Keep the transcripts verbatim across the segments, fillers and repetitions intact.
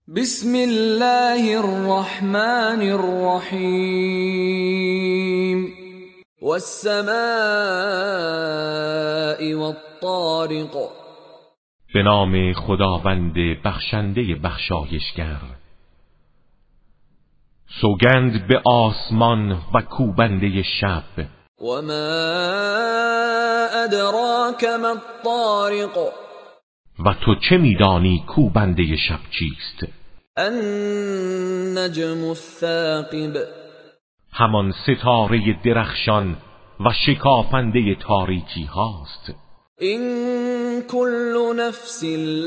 بسم الله الرحمن الرحیم والسماء والطارق. به نام خداوند بخشنده بخشایشگر. سوگند به آسمان و کوبنده شب. و ما ادراک ما الطارق. و تو چه میدانی کوبنده شب چیست؟ النجم الثاقب. همان ستاره درخشان و شکافنده تاریکی هاست. این کل نفس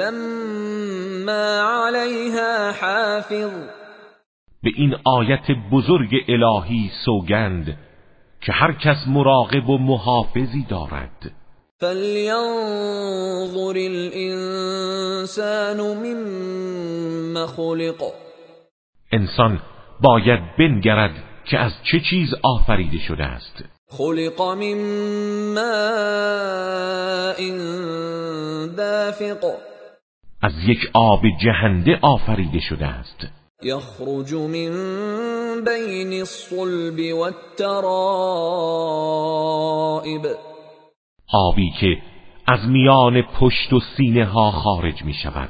لما علیها حافظ. به این آیت بزرگ الهی سوگند که هر کس مراقب و محافظی دارد. فلینظر الانسان مما خلق. انسان باید بنگرد که از چه چیز آفریده شده است. خلق من ماء دافق. از یک آب جهنده آفریده شده است. یخرج من بین الصلب والترائب. آبی که از میان پشت و سینه ها خارج می شود.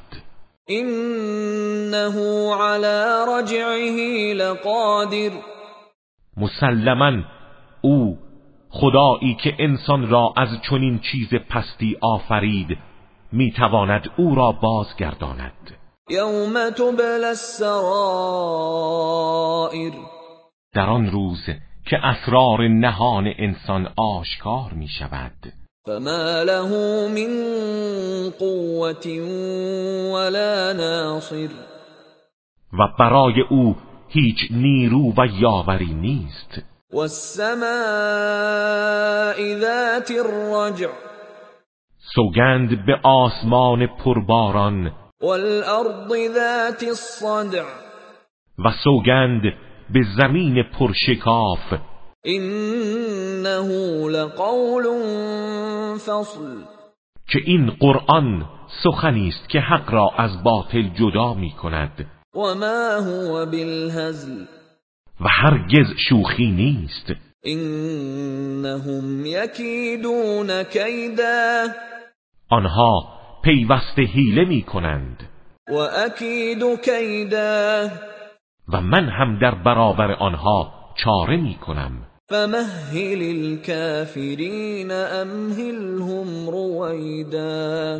انه علی رجعه لقادر. مسلماً او خدایی که انسان را از چنین چیز پستی آفرید میتواند او را بازگرداند. یوم تبلی السرائر. در آن روز که اسرار نهان انسان آشکار می شود. فما له من قوة ولا ناصر. و برای او هیچ نیرو و یاوری نیست. والسماء ذات الرجع. سوگند به آسمان پرباران. والارض ذات الصدع. و سوگند به زمین پرشکاف. انه لقول فصل. که این قرآن سخنی است که حق را از باطل جدا می کند. و ما هو بالهزل. و هرگز شوخی نیست. انهم یکیدون کیدا. آنها پیوسته حیله می کنند. و اکید کیدا. و من هم در برابر آنها چاره می کنم. فمهل الكافرین امهلهم رویدا.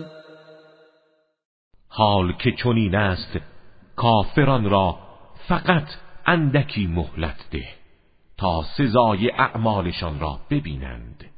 حال که چنین است کافران را فقط اندکی مهلت ده تا سزای اعمالشان را ببینند.